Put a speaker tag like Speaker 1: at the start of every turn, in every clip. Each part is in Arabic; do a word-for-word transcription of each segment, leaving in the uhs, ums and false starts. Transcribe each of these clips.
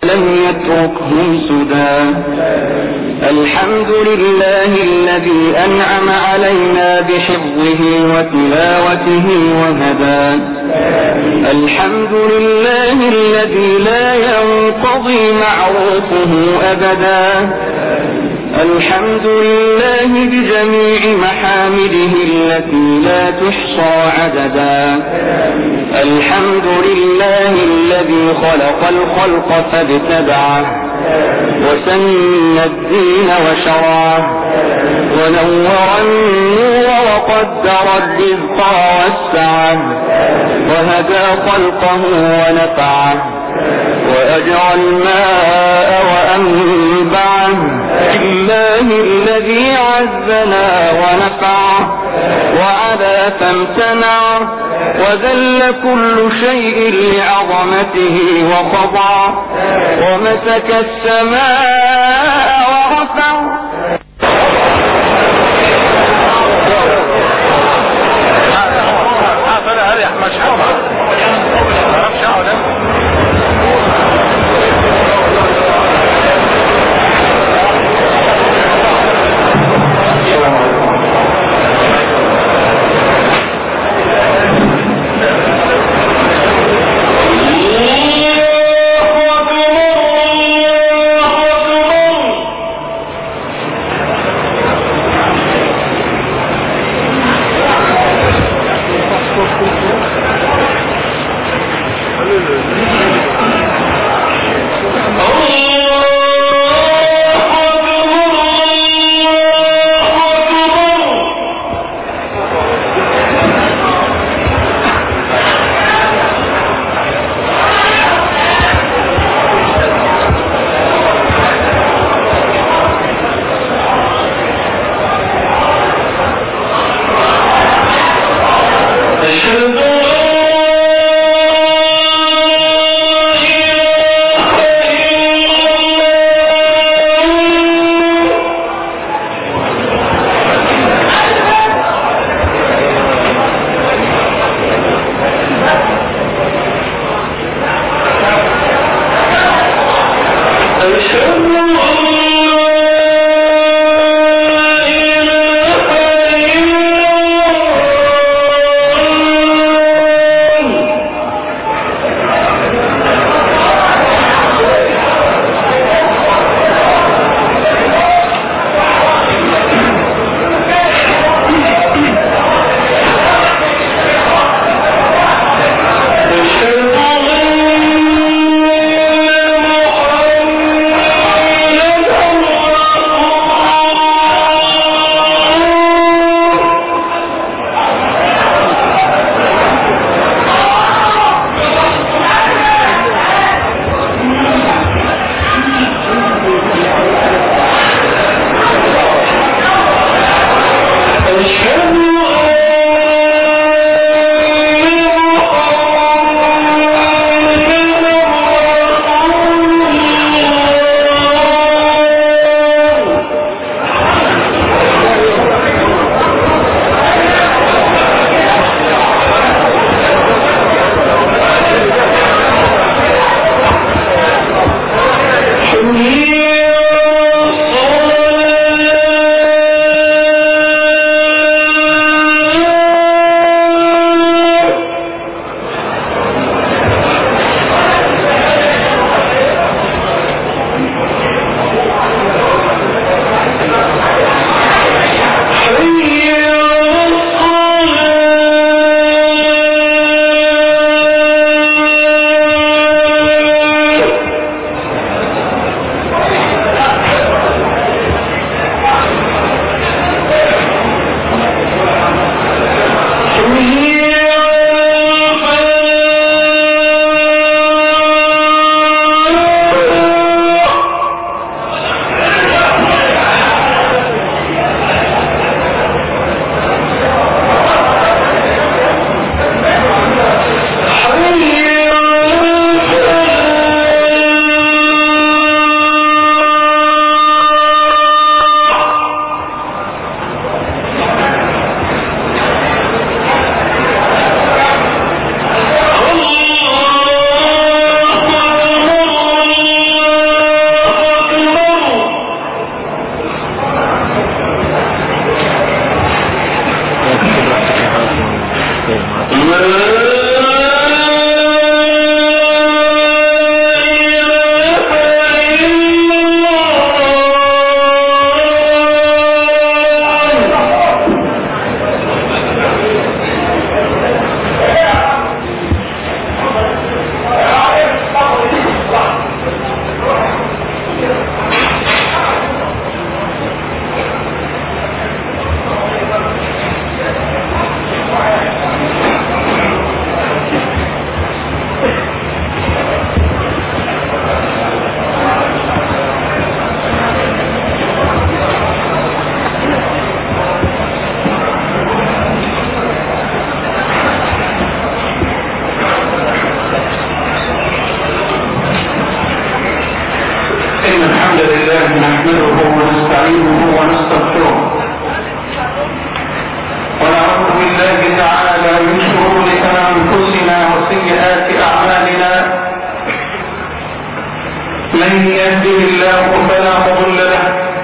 Speaker 1: ولم يتركهم سدى. الحمد لله الذي أنعم علينا بحفظه وتلاوته وهدى. الحمد لله الذي لا ينقضي معروفه أبدا. الحمد لله بجميع محامده التي لا تحصى عددا. الحمد لله الذي خلق الخلق فابتدعه وسن الدين وشرعه ونور النور وقدر الرزق ووسعه وهدى خلقه ونفعه وأجرى الماء وأنبعه. لله الذي عزنا ونفعه وعلى فامتنعه وذل كل شيء لعظمته وخضع ومسك السماء ورفع.
Speaker 2: ونستعينه ونستغفره ونعوذ بالله تعالى من شرور أنفسنا وسيئات أعمالنا. من يهده الله فلا مضل له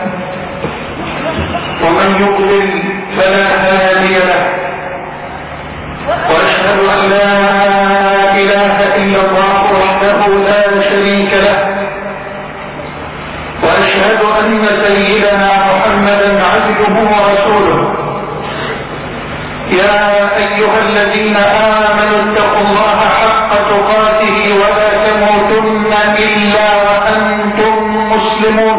Speaker 2: ومن يضلل فلا هادي له، وأشهد أن لا إله إلا الله وحده لا شريك له، وأشهد أن سيدنا محمدا عبده ورسوله. يا أيها الذين آمنوا اتقوا الله حق تقاته ولا تموتن إلا وأنتم مسلمون.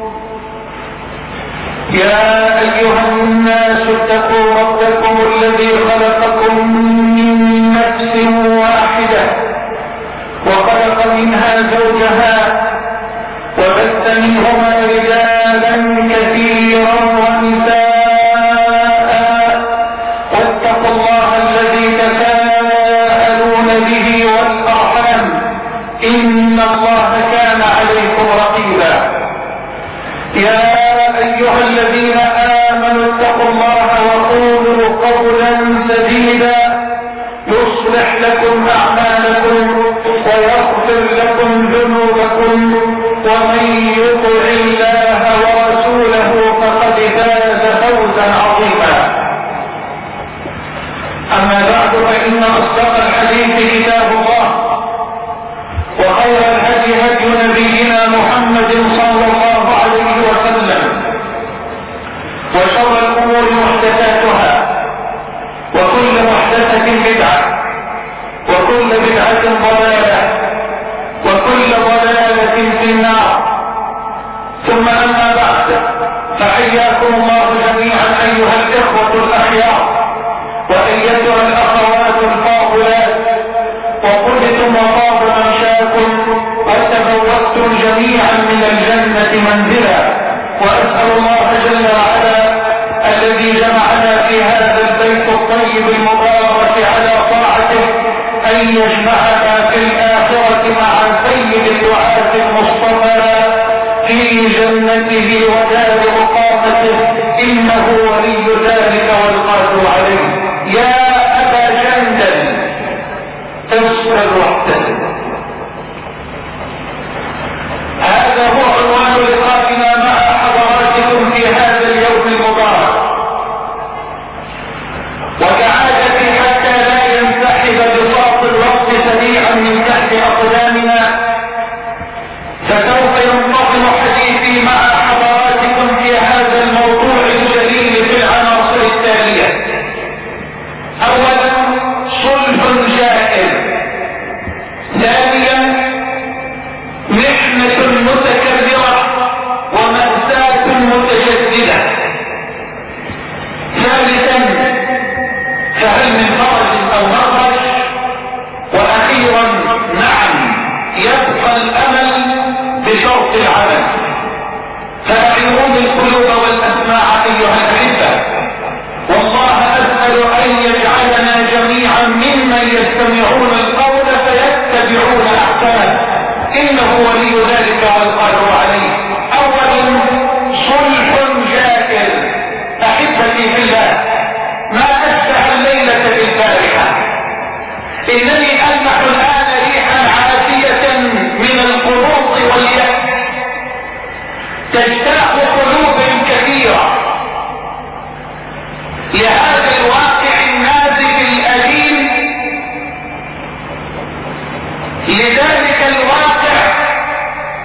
Speaker 2: يا أيها الناس اتقوا ربكم الذي خلقكم من نفس واحدة وخلق منها زوجها وبث منهما رجالا كثيرا ونساء، واتقوا الله الذي تساءلون به والأرحام إن الله كان عليكم رقيبا. يا أيها الذين آمنوا اتقوا الله وقولوا قولا سديدا يصلح لكم أعمالكم ويغفر لكم ذنوبكم، ومن يطع الله ورسوله فقد فاز فوزا عظيما. أما بعد، فإن أصدق الحديث كتاب الله، وخير الهدي هدي نبينا محمد صلى الله عليه وسلم، وشر الأمور محدثاتها، وكل محدثة بدعة، وكل بدعة ضلالة، وكل ضلالة في النار. ثم أما بعد، فحياكم الله جميعا أيها الإخوة الأخيار وأيتها الأخوات الفاضلات، وقلتم وطاب ممشاكم وتبوأتم جميعا من الجنة منزلا. وأسأل الله جل وعلا الذي جمعنا في هذا البيت الطيب المبارك على طاعته أن يجمعنا في الآخرة مع سيد الدعاة المصطفى في جنته ودار مقامته، إنه ولي ذلك والقادر عليه. يا أبا جندل اصبر واحتسب. هذا هو عنوان لقائنا مع حضراتكم في هذا اليوم المبارك، وكعادتي حتى لا ينسحب بساط الوقت سريعا من تحت أقدامنا، فسوف ينتظم حديثي مع حضراتكم في هذا الموضوع الجليل في العناصر التالية. أولا، صلح جائر. ثانيا، محنة متكررة ومأساة متجددة. ثالثا، فهل من فرج أو مخرج؟ وأخيرا، نعم، يبقى الأمل بشرط العمل. فأعيرون القلوب والأسماع أيها الأحبة، والله أسأل أن يجعلنا جميعا ممن يستمعون القول فيتبعون أحسنه، إنه ولي ذلك والقادر عليه. أولا، صلح جائر. أحبتي في الله، ما أشبه الليلة بالبارحة. إنني ألمح الآن ريحا عاتية من القنوط واليأس تجتاح قلوب كثيرة لهذا الواقع النازف الأليم، لذلك الواقع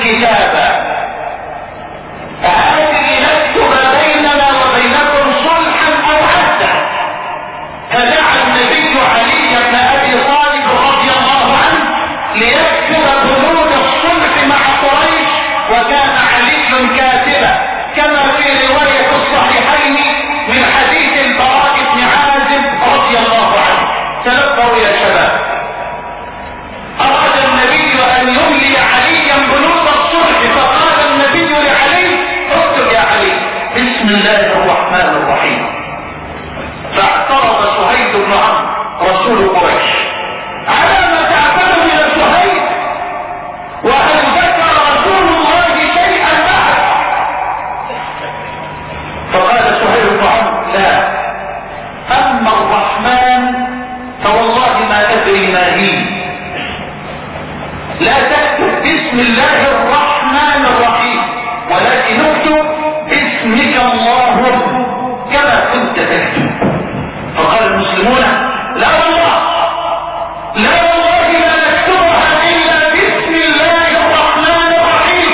Speaker 2: كتابا هذه نكتب بيننا وبينكم صلحا او عهدا. فدعا النبي علي بن ابي طالب رضي الله عنه ليكتب بنود الصلح مع قريش، وكان علي كاتبا كما في رواية الصحيحين من حديث البراء بن عازب رضي الله عنه. تلقوا يا شباب. أراد النبي أن يملي عليا بنود الصلح، فقال النبي لعلي اكتب يا علي بسم الله الرحمن الرحيم. فاعترض سهيل بن عمرو رسول قريش: على ما تعترض يا سهيل؟ وهل ذكر رسول الله شيئا بعد؟ فقال سهيل بن عمرو: لا، اما الرحمن فوالله ما ادري ما هي. لا تكتب بسم الله الرحمن الرحيم، ولكن اكتب باسمك اللهم كما كنت تكتب. فقال المسلمون: لا والله، لا والله لا نكتبها الا باسم الله الرحمن الرحيم.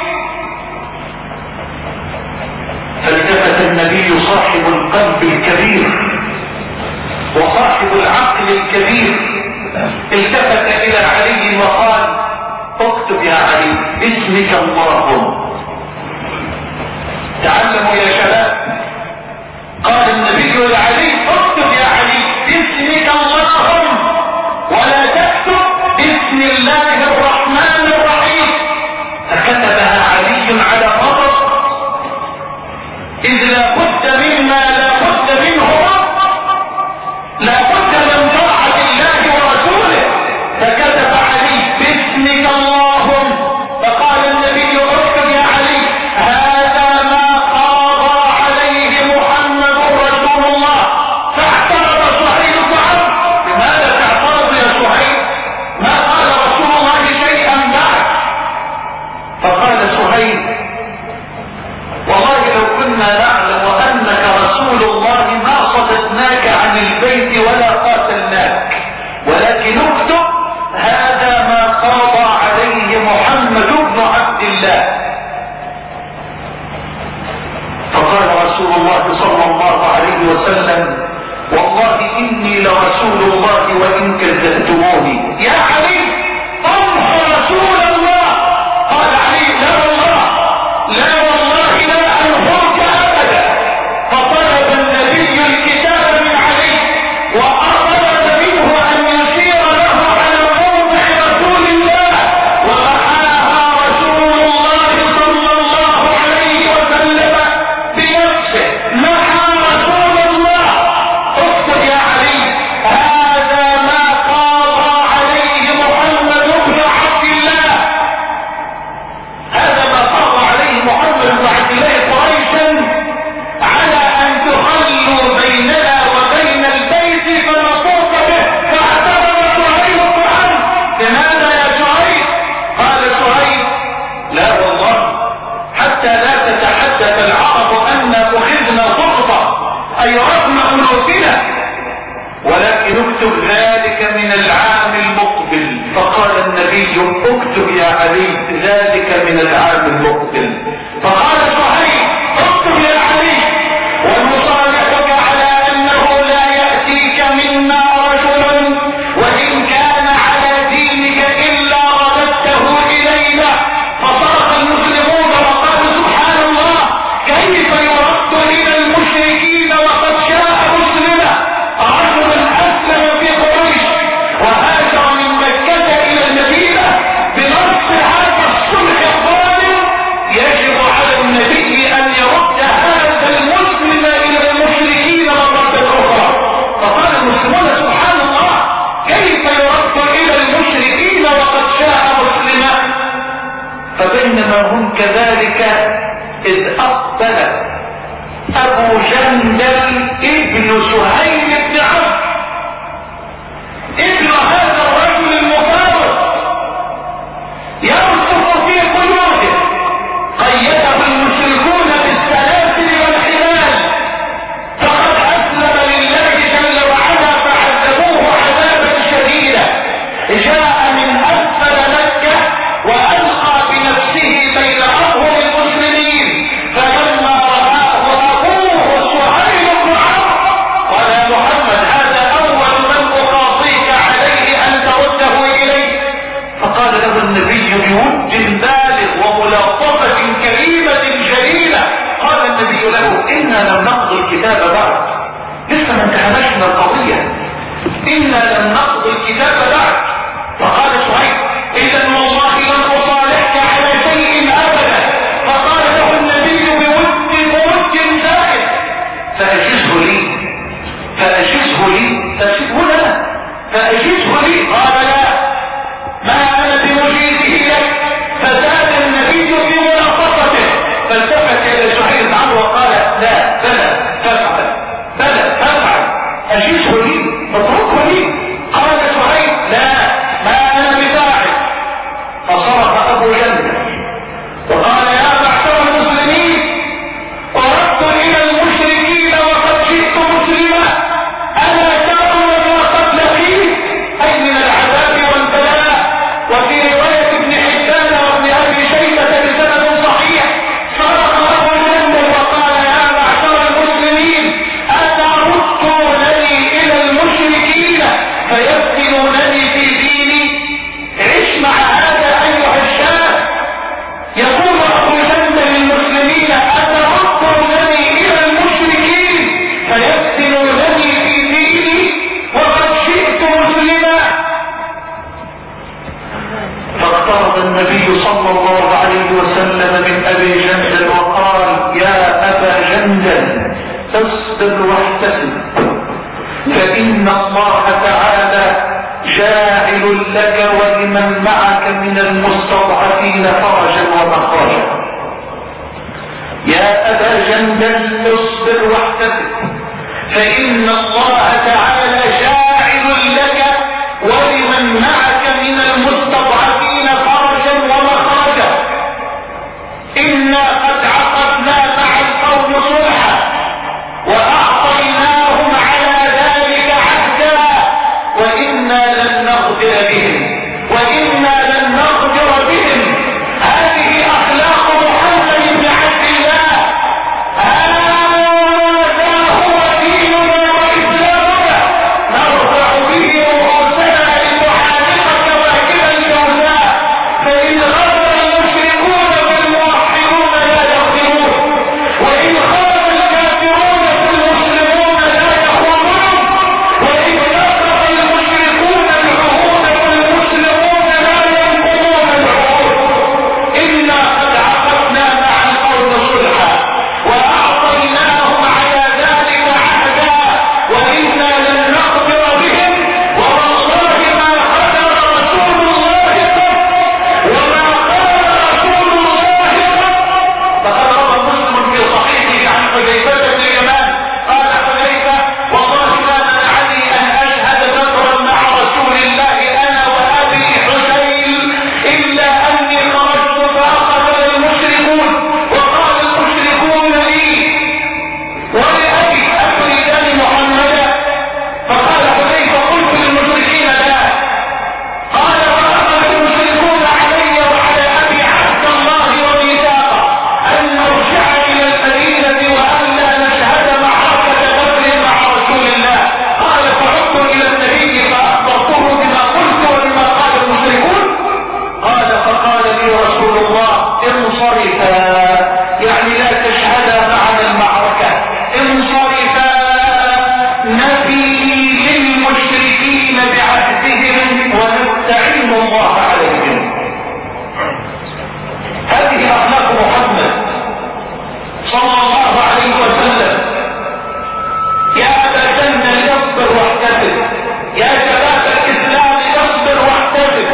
Speaker 2: فالتفت النبي صاحب القلب الكبير وصاحب العقل الكبير، التفت الى علي وقال: اكتب يا علي باسمك اللهم. تعلموا يا شباب. قال النبي لعلي: اكتب يا علي باسمك اللهم، ولا تكتب باسم الله الرحمن الرحيم. فكتبها علي على غضب، اذ لا بد مما لا بد منه، لا بد من طاعة الله ورسوله. فكتب علي باسمك اللهم. فقال النبي: اكتب يا علي هذا ما قاضى عليه محمد رسول الله. فاعترض سهيل بن عمرو: لماذا تعترض يا سهيل؟ ما قال رسول الله شيئا بعد. فقال سهيل: والله لو كنا نعلم انك رسول الله ما صددناك عن البيت ولا قاتلناك، ولكن اكتب هذا ما قاضى عليه محمد بن عبد الله. فقال رسول الله صلى الله عليه وسلم: والله اني لرسول الله وان كذبتموني. يا علي امحو رسول الله. قال علي: لا والله، لا والله لا انهوك ابدا. فطلب النبي الكتاب من علي وأراد منه أن يشير له على موضع رسول الله، ومحاها رسول الله صلى الله عليه وسلم بنفسه. محى رسول الله. اكتب يا علي هذا ما قاضى عليه محمد بن عبد الله. هذا ما قاضى عليه محمد بن عبد الله قريشا على أن تخلوا بيننا وبين البيت فنطوف به. فاعتبر سهيل بن عمرو: لماذا يا سهيل؟ قال سهيل: لا والله، حتى لا تتحدث العرب أن أخذنا فرصة، أي رغم أنوفنا، ولكن اكتب ذلك من العام المقبل. فقال النبي: اكتب يا علي ذلك من العام المقبل. فقال سهيل: اكتب يا علي ونصالحك على انه لا يأتيك منا رجل وان كان على دينك الا رددته الينا. فصرخ المسلمون وقالوا: سبحان الله، كيف يرد الى المشركين وقد شاء مسلما؟ رجل اسلم في قريش وهاجر من مكة الى المدينة بنص هذا الصلح الظالم. يجب على النبي ان يرد هذا المسلم الى المشركين مرة اخرى. فقال المسلمون: سبحان الله، كيف يرد الى المشركين وقد شاء مسلما؟ فبينما هم كذلك اذ اقبل ابو جندل ابن سهيل بن عمرو، ابن هذا الرجل المفاوض، يرصف في قلوبه. قيده المشركون بالسلاسل والحبال، فقد اسلم لله جل وعلا فعذبوه عذابا شديدا. جاء من اسفل مكة والقى بنفسه به لك. فزاد النبي في مناقصته، فالتفت الى سهيل بن عمرو وقال لا بلى تفعل بلى تفعل اجيزه لي اتركه لي. قال سهيل لا ما انا بفاعل. فصرخ ابو جهل وقال يا معشر المسلمين وردت الى المشركين وقد جئت مسلما الا ترون ما قد لقيت اي من العذاب والبلاء. وفي روايه ابن حبان وابن ابي شيبه بسند صحيح صرخ ابو جهل وقال يا معشر المسلمين اتردونني الى المشركين فيفتنونني في ديني. عش مع هذا ايها الشاب. يقول ابو جهل للمسلمين اتردونني الى المشركين فيفتنونني في ديني وقد جئت مسلما. فاقترب النبي صلى الله عليه وسلم من ابي جندل وقال يا ابا جندل اصبر واحتسب فان الله تعالى جاعل لك ولمن معك من المستضعفين فرجا ومخرجا. يا ابا جندل اصبر واحتسب فان الله تعالى جاعل لك ولمن معك من المستضعفين فرجا ومخرجا. انا قد عقدنا مع القوم صلحا واعطيناهم على ذلك عهدا وانا لن نغفر بهم وانا لن نغفر بهم. هذه اخلاق محمد بن عبد الله. هذا هو ديننا واسلامنا نرفع به رؤوسنا لنحارق كواكب الجوزاء. فان غفر المشركون فالموحدون لا يغفرون وان خاف الكافرون فالمسلمون لا يخونون وان نقض المشركون العهود فالمسلمون لا ينقضون العهود. انا قد عقدنا مع القوم صلحا واعطيناهم على ذلك عهدا وانا لن نغفر بهم. والله ما قدر رسول الله قط وما قال رسول الله قط. فقد روى مسلم في صحيحه عن حذيفه بن اليمان قال حذيفه والله ما منعني ان اشهد بدرا مع رسول الله انا وابي حسين الا اني خرجت فاخذ المشركون وقال المشركون لي ولابي اتريدان محمدا. فقال حذيفه قلت للمشركين لا. قال فاخذ المشركون علي وعلى ابي عهد الله وميثاقه ان نرجع الى المدينه وان لا نشهد معركه بدر مع رسول الله. قال فعدت الى النبي فاخبرته بما قلت وبما قال المشركون. قال فقال لي رسول الله انصرفا يعني لا تشهدا معنا المعركه انصرفا نفي للمشركين بعهدهم ونستعين الله عليهم. هذه اخلاق محمد صلى الله عليه وسلم. يا ابا جندل اصبر واحتسب. يا شباب الاسلام اصبر واحتسب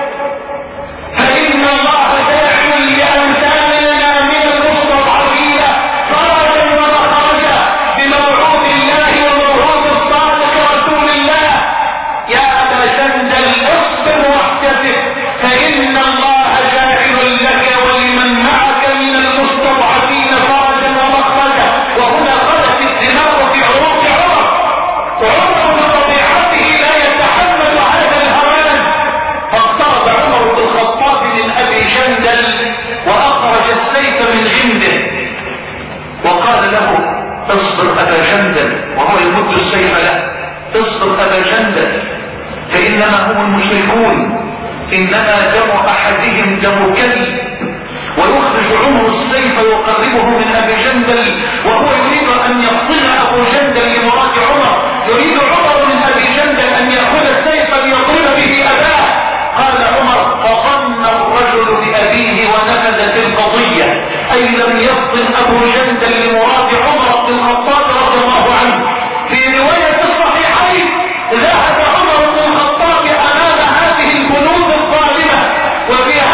Speaker 2: فان الله جاعل لامثالنا من المستضعفين فرجا ومخرجا بموعود الله وموعود الصادق رسول الله. يا ابا جندل اصبر واحتسب فان الله جاعل لك ولمن معك من المستضعفين فرجا ومخرجا. وهنا خلت الدماغ في عروق عمر. عمر بطبيعته لا يتحمل هذا الهوان. فاقترب عمر بن الخطاب من ابي جندل واخرج السيف من عنده وقال له اصبر ابا جندل وهو يمد السيف له. اصبر ابا جندل فانما هم المشركون انما دم احدهم دم كلب. ويخرج عمر السيف ويقربه من ابي جندل وهو يريد ان يفصل ابو جندل لمراد عمر. يريد عمر من ابي جندل ان ياخذ السيف ليضرب به اباه. قال عمر فظن الرجل بابيه ونفذت القضيه اي لم يفصل ابو جندل لمراد عمر بن الخطاب رضي الله عنه. في روايه الصحيحين ذهب عمر بن الخطاب امام هذه البنود الظالمه وفي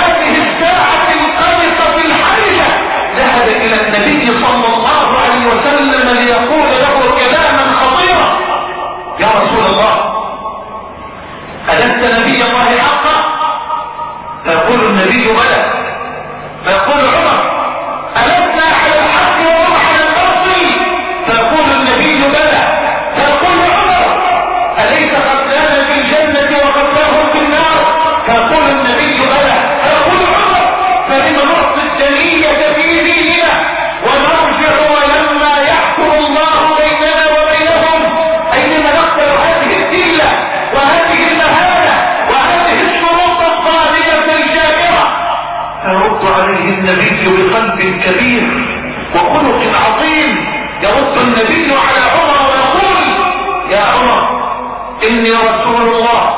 Speaker 2: عليه النبي بقلب كبير وخلق عظيم. يرد النبي على عمر ويقول: يا عمر، إني رسول الله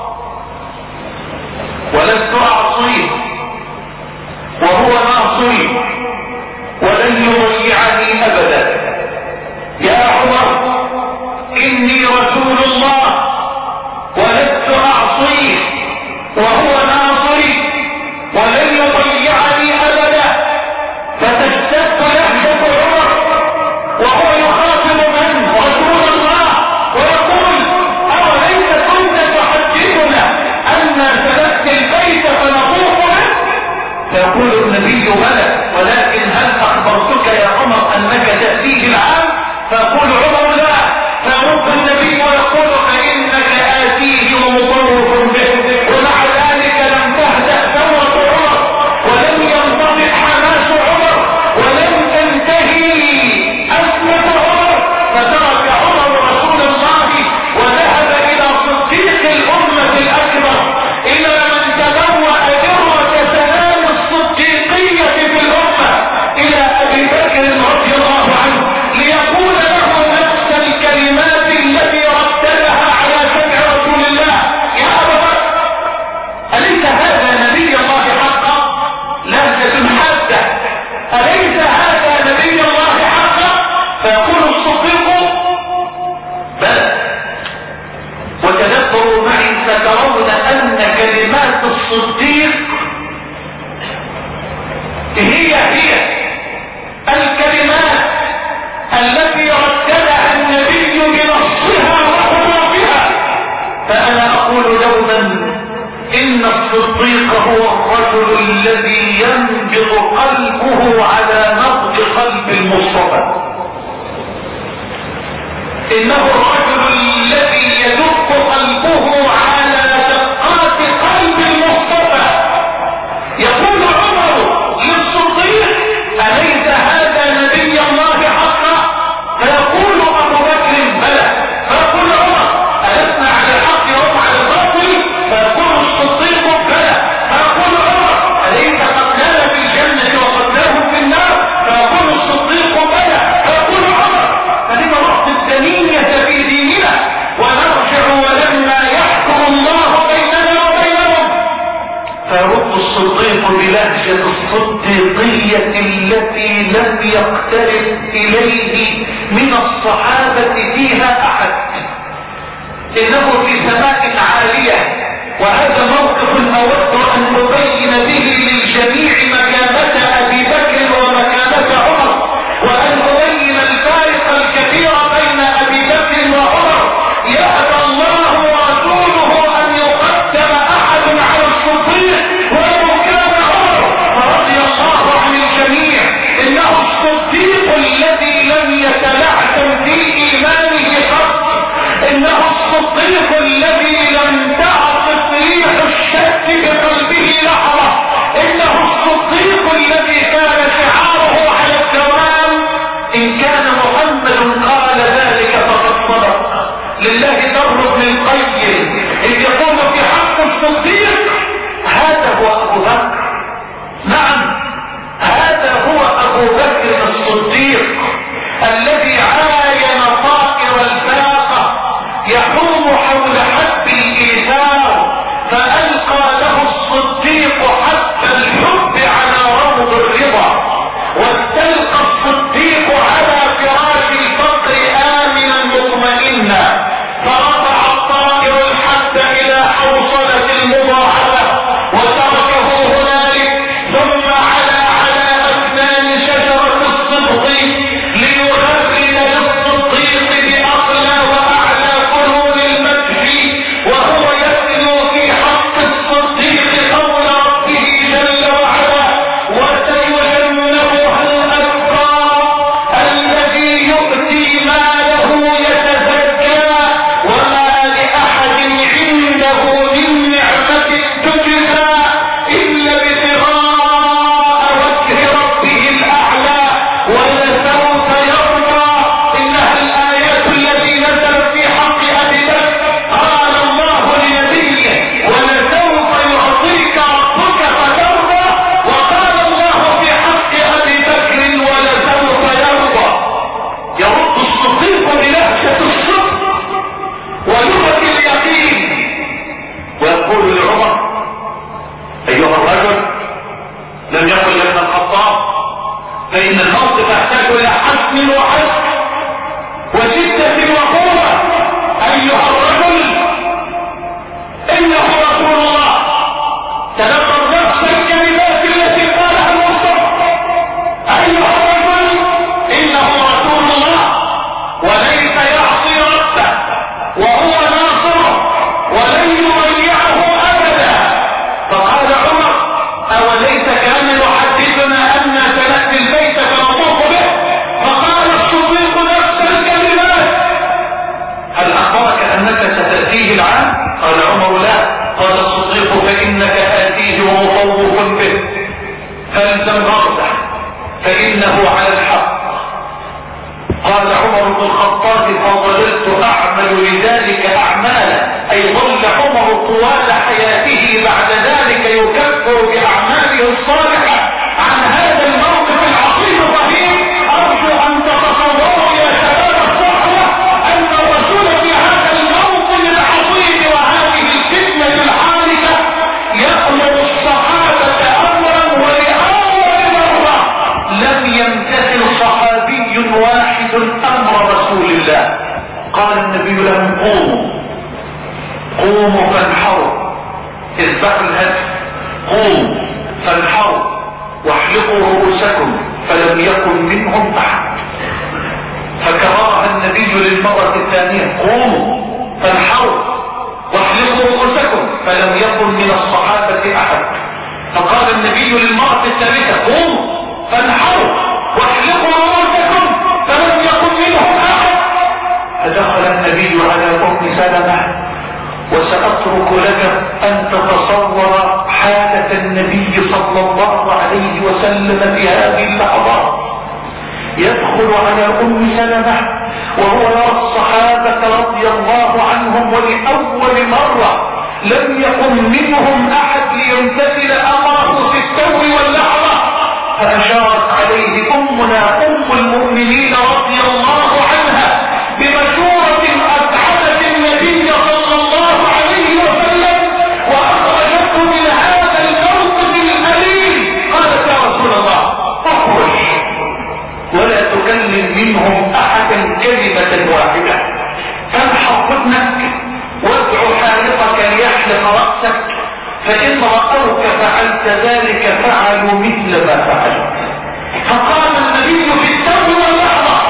Speaker 2: ولست أعصيه وهو ناصري ولن يضيعني أبدا. يا عمر، إني رسول الله ولست أعصيه وهو ناصري ولن يضيعني أبدا. فتشتد لهجة عمر وهو يخاطب من؟ رسول الله، ويقول: أوليس كنت تحدثنا أن سلكت البيت فنطوف به؟ فيقول النبي: بلى، ولكن هل أخبرتك يا عمر أنك تأتيه العام؟ فيقول عمر: لا. فيرد النبي ويقول: فإنك آتيه ومطوف به. ومع ذلك لم تهدأ ثورة عمر ولم ينطفئ حماس عمر ولم تنتهي أزمة عمر، فترك عمر رسول الله وذهب إلى صديق الأمة الأكبر، إلى من تبوأ ذروة سلام الصديقية في الأمة، إلى أبي بكر رضي الله عنه، ليقول له نفس الكلمات التي رددها على سمع رسول الله: يا أبا بكر، أليس هذا نبي الله حقا؟ لهجة حادة: أليس هذا نبي الله حقا؟ فيقول الصديق: بلى، وتدبروا معي فترون أن كلمات الصديق هي هي الكلمات التي رددها النبي بنصها وحروفها. فأنا أقول دوما: إن الصديق هو الرجل الذي ينبض قلبه على نبض قلب المصطفى. إنه الرجل الذي يدق قلبه على دقات قلب المصطفى. يقول عمر للصديق: أليس هذا نبي الله حقا؟ فيقول أبو بكر: بلى. فيقول عمر: ألسنا على الحق وهم على الباطل؟ فيقول الصديق: بلى. فيقول عمر: أليس قتلانا في الجنة وقتلاهم في النار؟ فيقول الصديق: بلى. فيقول عمر: فلما نعطي الدنية في ديننا ونرجع ولما يحكم الله بيننا وبينهم؟ فيرد الصديق بلهجة الصديقية التي لم يقترب إليه من الصحابة فيها أحد. إنه في سماء عالية، وهذا موقف أود أن أبين به للجميع مكانة أبي بكر ومكانة عمر، وأن أبين الفارق الكبير بين أبي بكر وعمر. يأبى الله ورسوله أن يقدم أحد على الصديق ولو كان عمر فرضي الله عن الجميع. إنه الصديق الذي لم يتلعثم في إيمانه قط، إنه الصديق الذي لم تعصف ريح الشك بقلبه. رجل لم يقل يا ابن الخطاب، فإن الموقف يحتاج إلى حسم وحسم وشدة وقوة. أيها الرجل إنه رسول الله، تلقى نفس الكلمات التي قالها المصطفى. أيها الرجل إنه رسول الله وليس يعصي ربه وهو ناصره ولن يضيعه أبدا. فقال عمر أوليس كان يحدثنا أن سنأتي البيت فنطوف به؟ فقال الصديق نفس الكلمات. هل أخبرك أنك ستأتيه العام؟ قال عمر لا. قال الصديق فإنك آتيه ومطوف به، فالزم غرزه فإنه على الحق. قال عمر بن الخطاب فظللت أعمل لذلك أعمالا، أي ظل عمر طوال حياته بعد ذلك يكفر بأعماله الصالحة عن هذا الموقف العظيم الرهيب. أرجو أن تتصوروا يا شباب الصحوة أن الرسول في هذا الموقف العظيم وهذه الفتنة الحادثة يأمر الصحابة أمرا ولأول مرة لم يمتثل صحابي واحد أمر رسول الله. قال النبي لهم قوموا قوموا فانحروا، اذبحوا الهدي، قوموا فانحروا واحلقوا رؤوسكم، فلم يكن منهم أحد. فكررها النبي للمرة الثانية قوموا فانحروا واحلقوا رؤوسكم، فلم يكن من الصحابة أحد. فقال النبي للمرة الثالثة قوموا فانحروا واحلقوا رؤوسكم، فلم يكن منهم أحد. فدخل النبي على أم سلمة، وسأترك لك أن تتصور حالة النبي صلى الله عليه وسلم في هذه اللحظات. يدخل على أم سلمة وهو يرى الصحابة رضي الله عنهم، ولأول مرة لم يكن منهم أحد ليمتثل أمره في التو واللحظة. فأشارت عليه أمنا أم المؤمنين رضي الله عنها بمشورة أسعدت النبي صلى الله عليه وسلم وأخرجته من هذا الموقف الأليم. قالت يا رسول الله اخرج ولا تكلم منهم أحدا كلمة واحدة، فانحر ودنك وادعو حالقك ليحلق رأسك، فإن رأوك فعلت ذلك فعلوا مثل ما فعلت. فقام النبي في التو واللحظة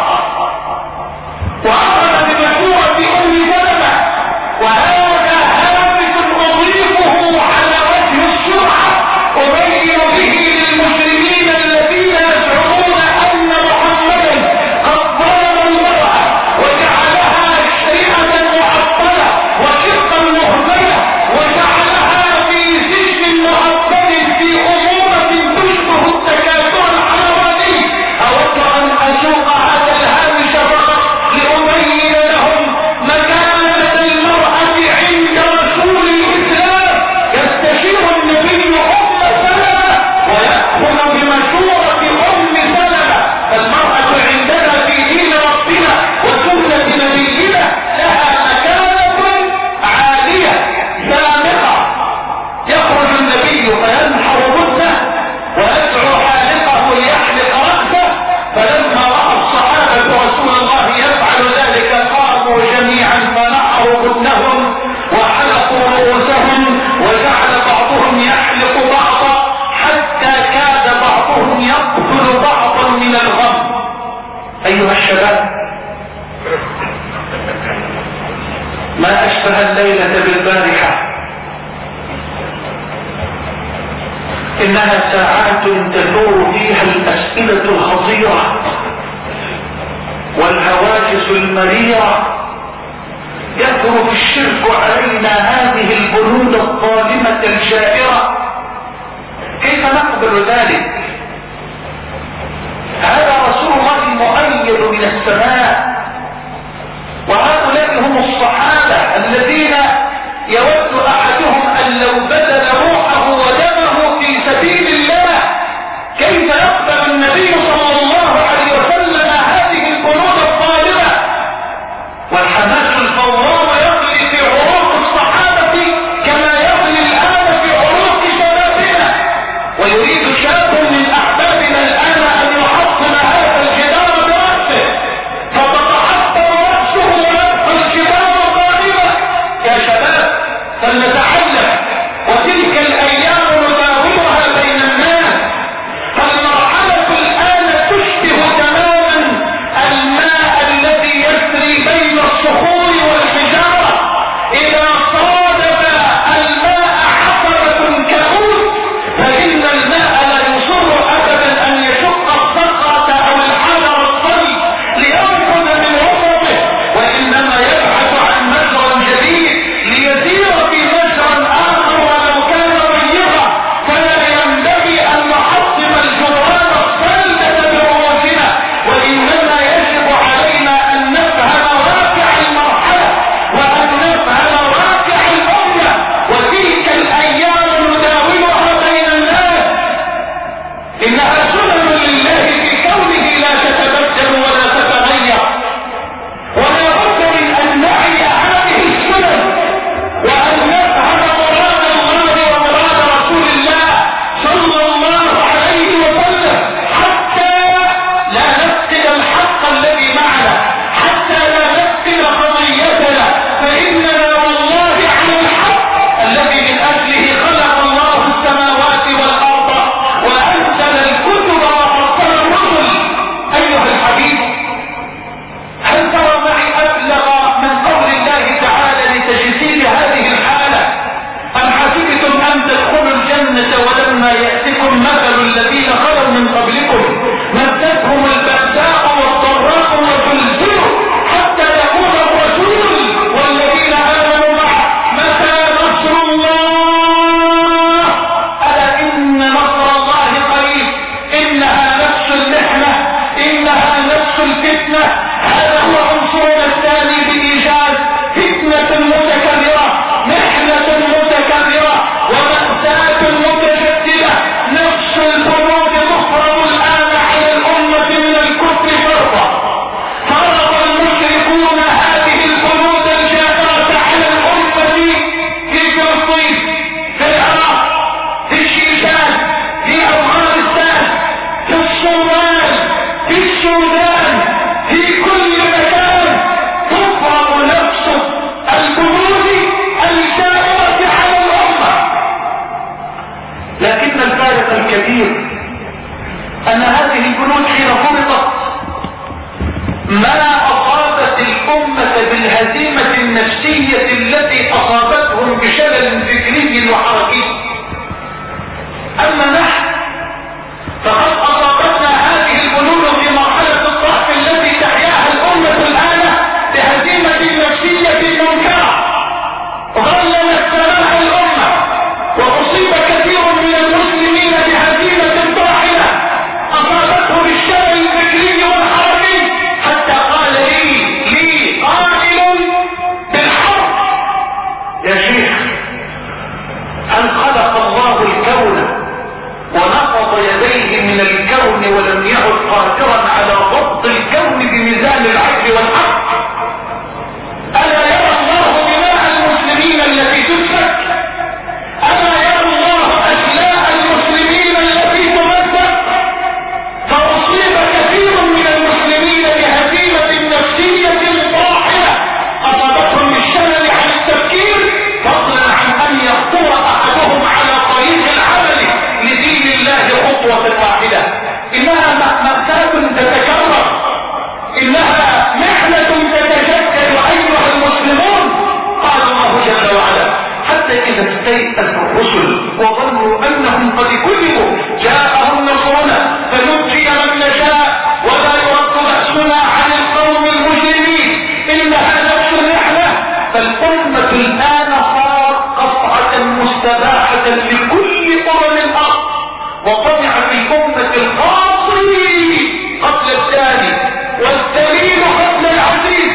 Speaker 2: وأخذ بمشورة أم سلمة، وهذا هامش أضيفه على وجه السرعة أبين به للمسلمين الذين يزعمون أن محمدا قد ظلم المرأة وجعلها شيئة معطلة وشقا مهملة وجعلها في سجن مؤبد في أمورة تشبه التكاثر الحرامي. أود أن أسوق هذا الهامش فقط لأبين لهم مكانة المرأة عند رسول الإسلام. يستشير النبي أم سلمة ويأخذ بمشورة أم سلمة. فالمرأة عندنا في دين ربنا وسنة نبينا لها مكانة عالية سامقة. يخرج النبي فينحر بدنه ويدعو حالقه ليحلق رأسه. فلما رأى الصحابة رسول الله يفعل ذلك قاموا جميعا فنحروا بدنهم وحلقوا رؤوسهم، وجعل بعضهم يحلق بعضا حتى كاد بعضهم يقتل بعضا من الغم. أيها الشباب، ما أشبه الليلة بالبارحة. إنها ساعات تدور فيها الأسئلة الخطيرة والهواجس المريرة. يثرب الشرك علينا هذه البنود الظالمة الجائرة. كيف نقبل ذلك؟ هذا رسول الله مؤيد من السماء، وهؤلاء هم الصحابة الذين يود أحدهم أن لو بذل روحه ودمه في سبيل الله. كيف يقبل النبي صلى الله عليه وسلم هذه البنود الظالمة؟ والحماس الفوار يغلي في عروق الصحابة كما يغلي الآن في عروق ويريد شاب من احبابنا الان ان يحطم هذا الجدار برأسه فتتحطم رأسه ويبقى الجدار قائما. يا شباب فلنتعلم، وتلك الايام نداولها بين الناس. فالمرحلة الان تشبه تماما الماء الذي يسري بين الصخور والحجارة. اذا صادف الماء حفرة كؤوس فإن الماء لا يصر أبدا أن يشق الصخرة أو الحجر الصلب لينفذ من وسطه، وإنما يبحث عن مجرى جديد ليسير في مجرى آخر ولو كان ضيقا. فلا ينبغي أن نحطم الجدران الصلبة برؤوسنا، وإنما يجب علينا أن نفهم واقع المرحلة وأن نفهم واقع الأمة. وتلك الأيام نداولها بين الناس، إنها سنن لله في كونه لا تتبدل ولا تتغير، ولا بد من أن نعي هذه السنن وأن نفهم مراد الله ومراد رسول الله صلى الله عليه وسلم حتى لا نفقد الحق الذي معنا، حتى لا نفقد قضيتنا، فإننا والله على الحق الذي من أجله خلق الله السماوات والأرض وأنزل الكتب وفصل الرسل. أيها الحبيب، هل ترى معي أبلغ من قول الله تعالى لتجسيد هذه الحالة؟ أم حسبتم أن تدخلوا الجنة ولما يأتكم مثل الذين خلوا من قبلكم مستهم البأساء والضراء وزلزلوا حتى يقول الرسول والذين آمنوا معه متى نصر الله؟ ألا إن نصر الله قريب. إنها نفس المحنة، إنها نفس الفتنة. هذا هو عنصرنا الثاني بإيجاز فتنة متكررة، محنة متكررة، ومأساة متجددة. نفس البنود تفرض الآن على الأمة من الكفر فرضا. فرض المشركون هذه البنود الجائرة على الأمة في فلسطين، في العراق، في الشيشان، في أفغانستان، في الصومال، في السودان، في كل مكان تفرض نفس البنود الجائرة على الأمة. لكن الفارق الكبير أن هذه البنود حين فرضت ما أصابت الأمة بالهزيمة النفسية التي أصابتهم بشلل فكري وحركي. أما نحن فقد أصابتنا هذه البنود في مرحلة الضعف التي تحياها الأمة الآن بهزيمة نفسية منكرة. ظلمت سماح الأمة وأصيب كثير من المسلمين بهزيمة طاحنة أصابته بالشلل الفكري والحركي، حتى قال لي لي قائل بالحرب: يا شيخ، هل خلق الله الكون ونقض يديه من الكون ولم يعد قادرا على ضبط الكون بميزان العدل والحق؟ ألا يرى الله دماء المسلمين التي تسفك؟ ألا يرى الله أشلاء المسلمين التي تمزق؟ فأصيب كثير من المسلمين بهزيمة نفسية طاحنة أصابتهم بالشلل عن التفكير، فضلا عن أن يخطو أحدهم على طريق العمل لدين الله خطوة واحدة. إنها مأساة تتكرر، إنها محنة تتجدد أيها المسلمون. قال الله جل وعلا: حتى إذا استيأس الرسل وظنوا أنهم قد كذبوا جاءهم نصرنا فنجي من نشاء ولا يرد بأسنا عن القوم المجرمين. إنها نفس المحنة. فالأمة الآن صارت قطعة مستباحة لكل قرن الأرض، وطمع في الأمة القاصي قبل الثاني والذليل قبل العزيز.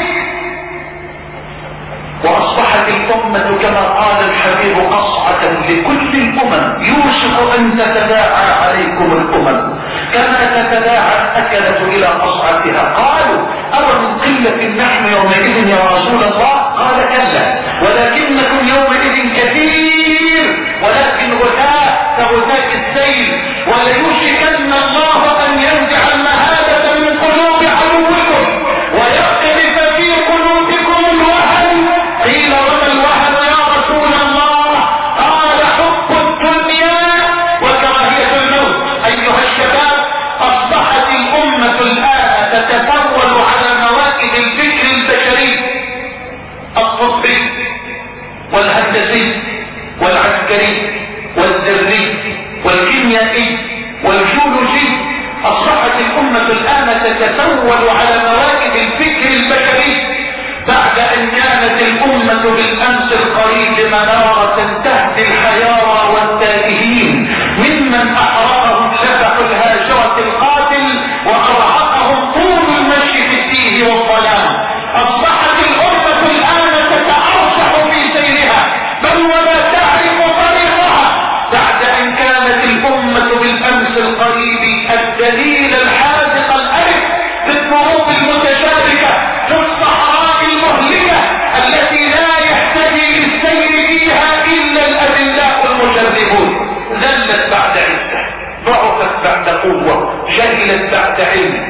Speaker 2: وأصبحت الأمة كما قال الحبيب قصعة لكل الأمم، يوشك أن تتداعى عليكم الأمم كما تتداعى الأكلة إلى قصعتها. قالوا: أو من قلة نحن يومئذ يا رسول الله؟ قال: كلا، ولكنكم يومئذ كثير ولكن غثاء كغثاء السيل، وليوشكن الله أن ينزع المهابة من قلوب عدوكم ويقذف في قلوبكم الوهن. قيل وما الوهن يا رسول الله؟ قال حب الدنيا وكراهية الموت. أيها الشباب، أصبحت الأمة الآن تتفول على مواكب الفكر البشري الطبي والهندسي والعسكري والذري والكيميائي والجيولوجي. أصبحت الأمة الآن تتفول على مواكب الفكر البشري بعد أن كانت الأمة بالأمس القريب منارة تهدي الحيارى والتائهين ممن أحرقهم شفح الهاجرة القاتل وأرهقهم طول المشي في التيه والظلام. أصبحت الأمة الآن تتأرجح في سيرها بل ولا تعرف طريقها بعد أن كانت الأمة بالأمس القريب الدليل الحاذق الألف بالظروف المتشابكة في الصحراء المهلكة التي لا يحتاج للسير فيها إلا الأذلاء المجربون. ذلت بعد عزة، ضعفت بعد قوة، جهلت بعد علم،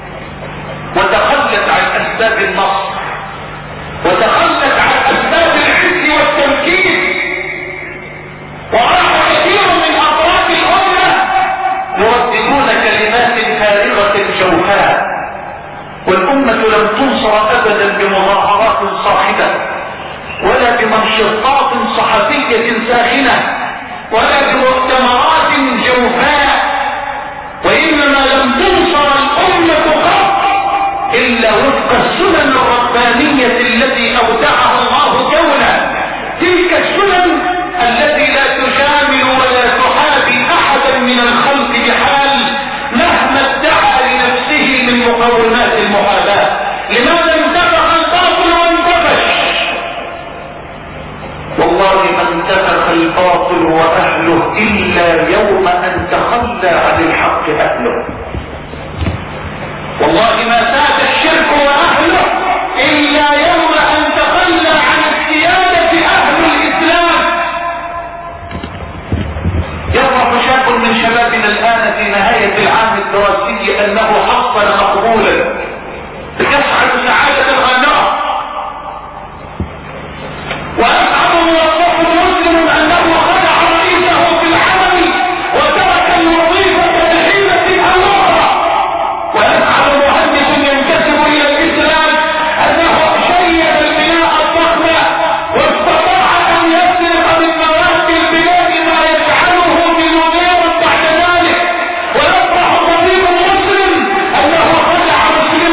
Speaker 2: وتخلت عن أسباب النصر، وتخلت عن أسباب العز والتمكين. وراح كثير من أفراد الأمة يرددون كلمات فارغة جوهاء، والأمة لم تنصر أبدا بمظاهرات صاخبة ولا بمنشطات صحفية ساخنة ولا بمؤتمرات جوفاء، وإنما لم تنصر الأمة قط إلا وفق السنن الربانية التي أودعها الله كونا. تلك السنن التي لا تجامل ولا تحابي أحدا من الخلق بحال مهما ادعى لنفسه من مقومات المحاباة. لماذا انتفخ الباطل وانتفش؟ والله ما انتفخ الباطل وأهله إلا يوم أن تخلى عن الحق أهله. والله ما ساد الشرك وأهله إلا يوم أن تخلى عن السيادة أهل الإسلام. يفرح شاب من شبابنا الآن في نهاية العام الدراسي أنه حصل مقبولا، يسعد سعادة الغناء، ويسعد موظف مسلم أنه خدع رئيسه في العمل وترك الوظيفة بحيلة أو أخرى، ويسعد مهندس ينتسب إلى الإسلام أنه شيد البناء الضخم واستطاع أن يسرق من مواد البناء ما يجعله مليونيرا بعد ذلك. ويفرح طبيب مسلم أنه خدع مسلما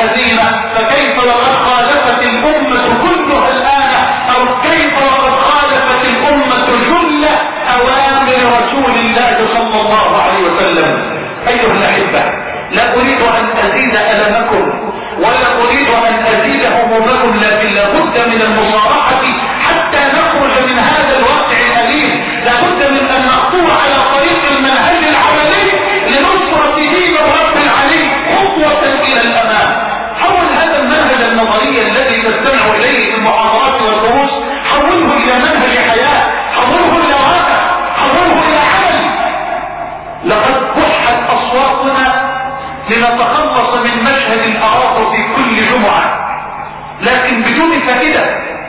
Speaker 2: الهزيمة، فكيف وقد خالفت الأمة كلها الآن، أو كيف وقد خالفت الأمة جل أوامر رسول الله صلى الله عليه وسلم. أيها الأحبة، لا أريد أن أزيد ألمكم ولا أريد أن أزيد همومكم، لكن لابد من المصارحة حتى نخرج من هذا الواقع الأليم. لابد من أن نخطو على طريق المنهج العملي لنصرة دين الرب العلي خطوة إلى الأمام. حول هذا المنهج النظري الذي تستمع إليه في المحاضرات والدروس، حوله إلى منهج حياة، حوله إلى واقع، حوله إلى عمل. لقد بحت أصواتنا لنتخلص من مشهد الأراضي في كل جمعة، لكن بدون فائدة،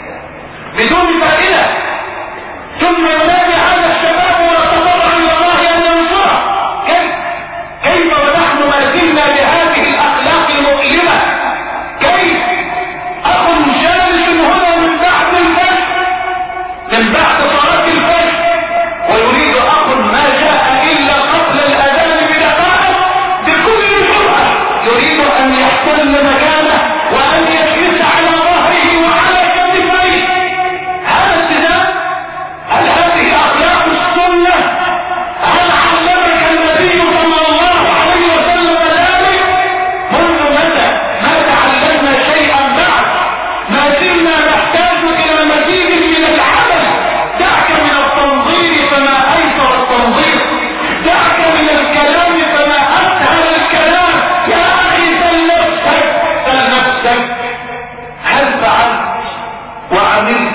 Speaker 2: بدون فائدة. ثم ينادي هذا الشباب ونتضرع إلى الله أن ينصره. كيف كيف ونحن ما زلنا بهذه الأخلاق المؤلمة؟ كيف أخ جالس هنا من بعد الفجر، من بعد صلاة الفجر، ويريد أخ ما جاء إلا قبل الأذان بدقائق بكل جرأة يريد أن يحتل مكانه وأن يجلس على ظهره وعلى كتفيه. هذا ابتداء؟ هل هذه أخلاق السنة؟ هل علمك النبي صلى الله عليه وسلم ذلك؟ منذ متى ما تعلمنا شيئا بعد؟ ما زلنا نحتاج إلى مزيد من العمل. دعك من التنظير فما أيسر التنظير، دعك من الكلام فما أسهل الكلام. يا أخي سل نفسك، سل نفسك، هل فعلت وعملت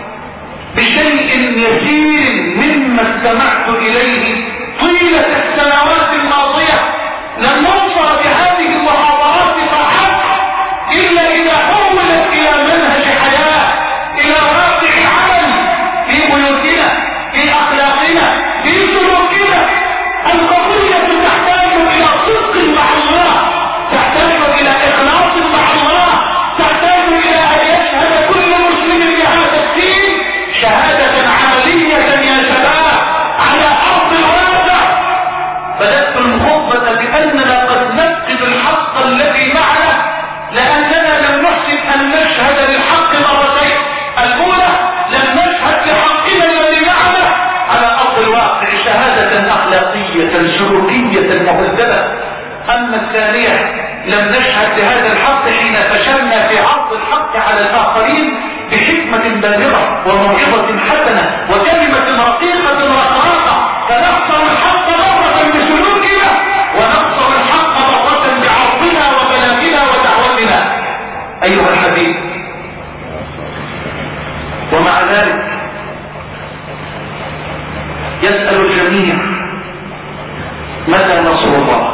Speaker 2: بشيء يسير مما استمعت إليه طيلة السنوات الماضية؟ لن ننصر بهذه المحاضرات فحسب إلا إذا حولت إلى منهج حياة، إلى واقع عمل في بيوتنا، في أخلاقنا، في سلوكنا. القضية تحتاج إلى صدق مع الله، تحتاج إلى إخلاص مع الله، تحتاج إلى أن يشهد كل مسلم بهذا الدين شهادة عملية يا شباب على أرض الواقع. بدأت الخطبة بأننا قد نفقد الحق الذي معنا لأننا لم نحسن أن نشهد للحق مرتين. الأولى لم نشهد لحقنا الذي معنا على أرض الواقع شهادة أخلاقية سلوكية مهذبة. أما الثانية لم نشهد لهذا الحق حين فشلنا في عرض الحق على الآخرين بحكمة بالغة وموعظة حسنة وكلمة رقيقة رقراقة، فنخسر الحق مرة بسلوكنا ونخسر الحق مرة بعرضنا وبلاغنا ودعوتنا. أيها الحبيب، ومع ذلك يسأل الجميع متى نصر الله؟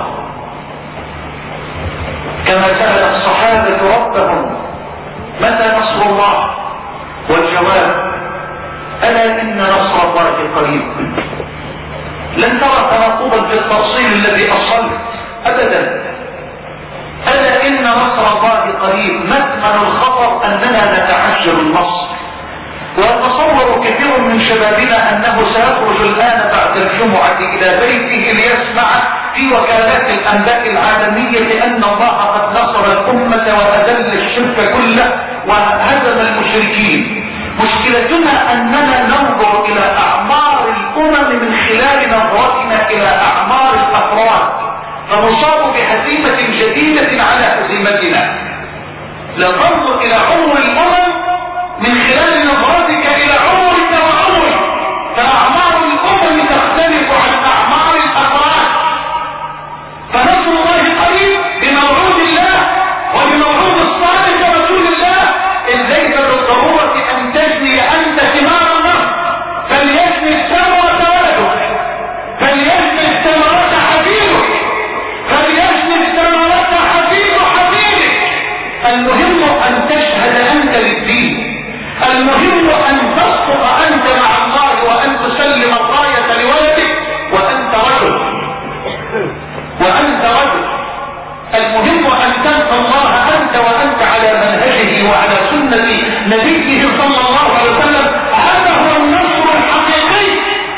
Speaker 2: كما سأل الصحابة ربهم متى نصر الله؟ والجواب ألا إن نصر الله قريب. لن ترى تناقضا في التفصيل الذي أصلت أبدا. ألا إن نصر الله قريب، مكمن الخطر أننا نتعجل النصر. ويتصور كثير من شبابنا أنه سيخرج الآن بعد الجمعة إلى بيته ليسمع في وكالات الأنباء العالمية أن الله قد نصر الأمة وأذل الشرك كله وهزم المشركين. مشكلتنا أننا ننظر إلى أعمار الأمم من خلال نظرتنا إلى أعمار الأفراد، فنصاب بهزيمة جديدة على هزيمتنا. لا تنظر إلى عمر الأمم من خلال نظرتك إلى عمرك وعمري، فأعمار الأمم تختلف عن أعمار الأفراد. فنصر الله قريب بموعود الله وبموعود الصادق رسول الله. إذ ليس بالضرورة أن تجني أنت ثمار النصر، فليجني الثمرة ولدك، فليجني الثمرة حبيبك، فليجني الثمرة حبيب حبيبك. المهم أن تشهد أنت للدين، المهم أن تصدق أنت مع الله وأن تسلم الراية لولدك وأنت رجل، وأنت رجل. المهم أن تلقى الله أنت وأنت على منهجه وعلى سنة نبيه صلى الله عليه وسلم. هذا هو النصر الحقيقي،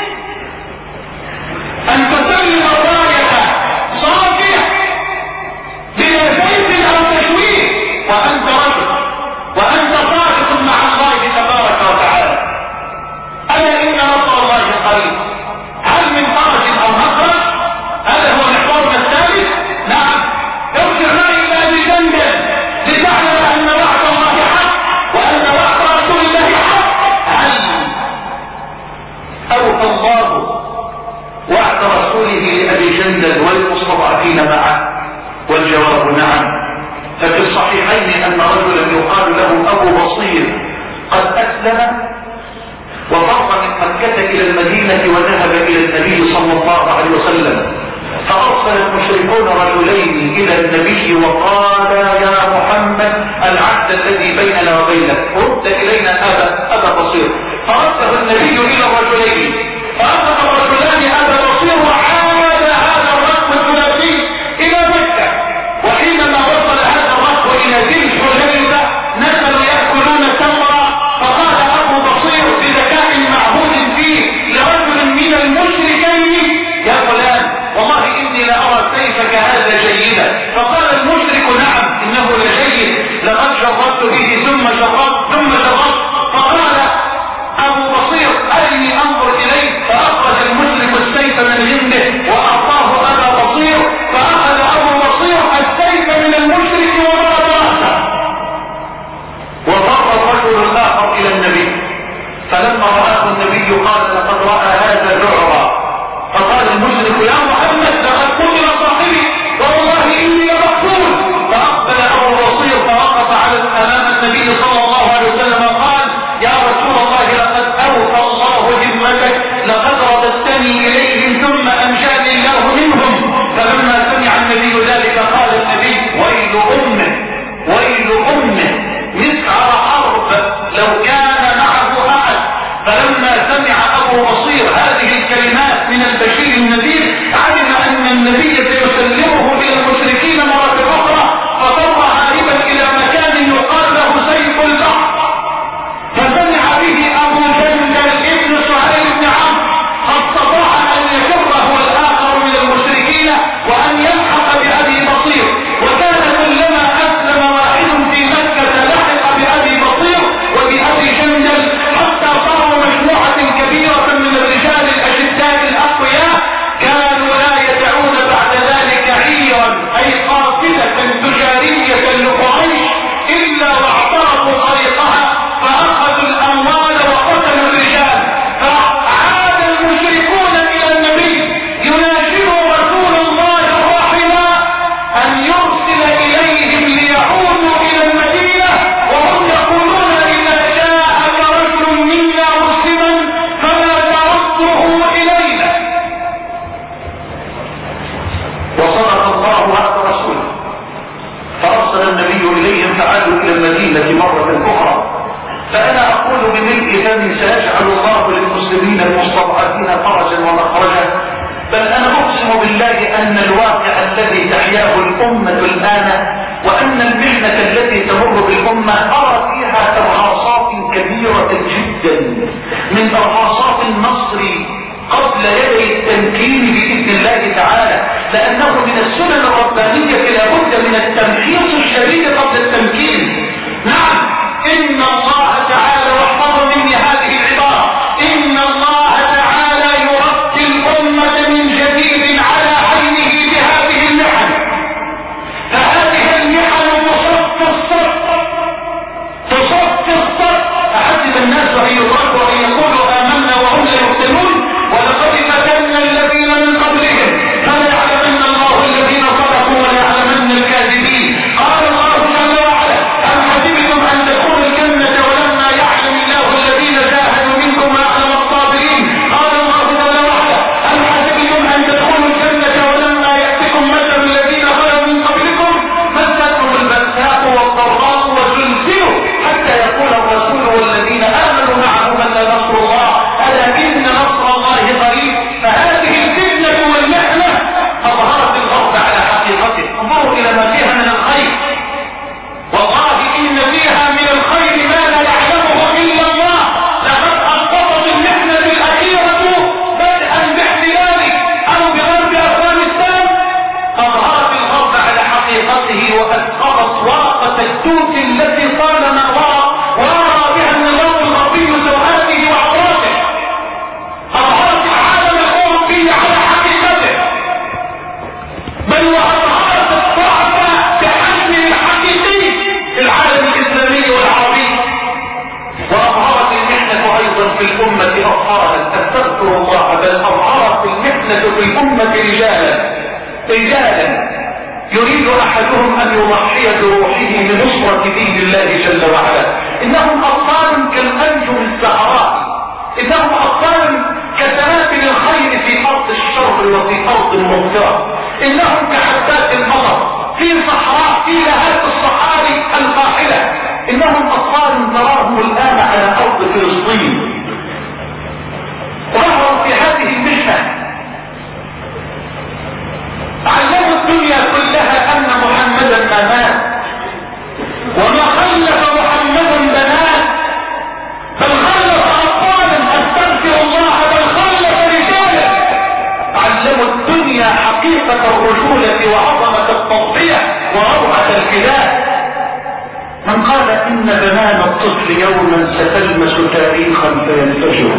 Speaker 2: أن تسلم الراية صافية بلا زيت أو تشويه، بصير قد أسلم وفر من مكة إلى المدينة وذهب إلى النبي صلى الله عليه وسلم، فأرسل المشركون رجلين إلى النبي وقال يا محمد العهد الذي بيننا وبينك رد إلينا أبا أبا بصير. فأرسل النبي إلى الرجلين فأخذ الرجلان أبا بصير وعاد هذا الركب الثلاثي إلى مكة. وحينما وصل هذا الركب إلى ذي الحليفة نزلوا يأكلون تمرا، فقال أبو بصير بذكاء معهود فيه لرجل من المشركين يا فلان والله إني لأرى سيفك هذا جيدا. فقال المشرك نعم إنه لجيد لقد جربت به ثم جربت ثم جربت. فقال أبو بصير أرني أنظر إليه، فأخرج المشرك السيف من عنده وأعطاه أبا بصير، فأخذ أبو بصير السيف من المشرك وضرب رأسه. وفر الرجل الآخر إلى النبي، فلما رآه النبي قال لقد رأى هذا ذعرا. فقال المشرك يا محمد لقد قتل صاحبي والله إني لمقتول. فأقبل أبو بصير فوقف على أمام النبي صلى الله عليه وسلم قال يا رسول الله لقد أوفى الله همتك لقد رددتني إليهم ثم أنجاني الله منهم. فلما سمع النبي ذلك قال النبي ويل أمه ويل أمه مسعر حرب لو كان معه أحد. فلما سمع أبو بصير هذه الكلمات من البشير النذير علم أن النبي سيسلمه إلى المشركين مرة أخرى، ففر هاربا إلى مكان يقال له سيف البحر. فسمع به أبو جندل ابن سهيل بن عمرو، فاستطاع أن يجره الآخر من المشركين وأن يلحق بأبي بصير. وكان كلما أسلم واحد في مكة لحق بأبي بصير وبأبي جندل حتى صاروا مجموعة كبيرة من الرجال الأشداء الأقوياء كانوا لا يدعون بعد ذلك عيرا أي قافلة تجارية لقريش إلا واعترفوا طريقها فأخذوا الأموال وقتلوا الرجال. فعاد المشركون إلى النبي يناشدوا رسول الله الرحمة أن يرسل إليهم ليعودوا إلى المدينة، وهم يقولون إذا جاءك رجل منا مسلما فلا ترده إلينا. وصدق الله وعد رسوله، فأرسل النبي إليهم فعادوا إلى المدينة مرة أخرى. فأنا أقول بملء فمي سيجعل الله للمسلمين المستضعفين فرجا ومخرجا، بل أنا أقسم بالله أن الواقع الذي تحياه الأمة الآن وأن المحنة التي تمر بالأمة أرى فيها إرهاصات كبيرة جدا من إرهاصات النصر قبل يدي التمكين بإذن الله تعالى، لأنه من السنن الربانية لابد من التمحيص الشديد قبل التمكين. نعم إن الله تعالى واحفظ مني هذه العبارة إن الله تعالى يربي الأمة من جديد على عينه بهذه المحن. فهذه المحن تصف الصف تصف الصف أحسب الناس أن يضربوا أن يقولوا آمنا وهم لا يفتنون ولقد فتنا الذين من قبلهم فليعلمن الله الذين صدقوا وليعلمن الكاذبين. قال الله جل وعلا أم حسبتم أن تدخلوا الجنة ولما يعلم الله الذين جاهدوا منكم ويعلم الصابرين. قال الله جل وعلا أم حسبتم أن تدخلوا الجنة ولما يأتكم مثل الذين خلوا من قبلكم مستهم البأساء والضراء وزلزلوا حتى يقول الرسول والذين آمنوا معه متى نصر الله ألا إن نصر الله قريب. فهذه الفتنة والمحنة أظهرت الأرض على حقيقته. انظروا إلى ما فيها من الخير، والله إن فيها من الخير ما لا يعلمه إلا الله. لقد أسقطت المحنة الأخيرة بدءا باحتلال أو بغرب أفغانستان أظهرت الأرض على حقيقته وأسقطت ورقة التوت التي طالما ورى بها النظام الغربي سوءاته وعوراته. أظهرت العالم الأوروبي على حقيقته، بل وأظهرت الضعف بحجمه الحقيقي في العالم الإسلامي والعربي. وأظهرت المحنة أيضا في الأمة أظهرت أستغفر الله بل أظهرت المحنة في الأمة رجالا رجالا يريد أحدهم أن يضحي بروحه لنصرة دين الله جل وعلا. إنهم أطفال كالأنجم الزهراء، إنهم أطفال كسنابل الخير في أرض الشر وفي أرض المغفرة، إنهم كحبات المطر في صحراء في لهات الصحاري القاحلة، إنهم أطفال نراهم الآن على أرض فلسطين ظهروا في هذه المشهد، علموا الدنيا كلها أن محمدا ما مات وما خلف محمد بنات، بل خلف أطفالا أستغفر الله، بل خلف رجالا. علموا الدنيا حقيقة الرجولة وعظمة التضحية وروعة الفداء. من قال إن بنان الطفل يوما ستلمس تاريخا فينفجر،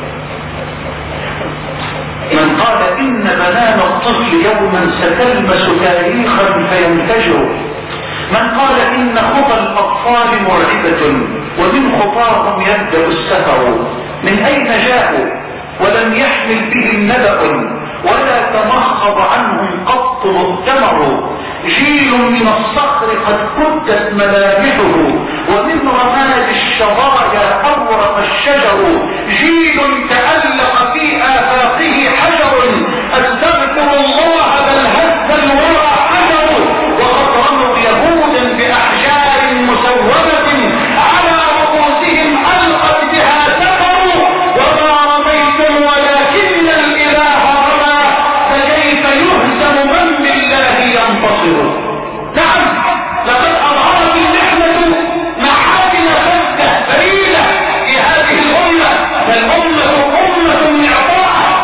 Speaker 2: من قال إن بنان الطفل يوما ستلمس تاريخا فينفجر، من قال إن خطى الأطفال مرعبة ومن خطاهم يبدأ السفر، من أين جاءوا ولم يحمل بهم نبأ ولا تمخض عنهم قط مؤتمر، جيل من الصخر قد كدت ملامحه ومن رماد الشظايا أورق الشجر، جيل تألق في آفاقه حجر، أستغفر الله بل هز الورى حجر، وقد رموا يهودا بأحجار مسودة على رؤوسهم ألقت بها سفر، وما رميتم ولكن الإله رمى، فكيف يهزم من بالله ينتصر. نعم لقد أظهرت النعمة محاسن فزة فريدة في هذه الأمة، فالأمة أمة معطاءة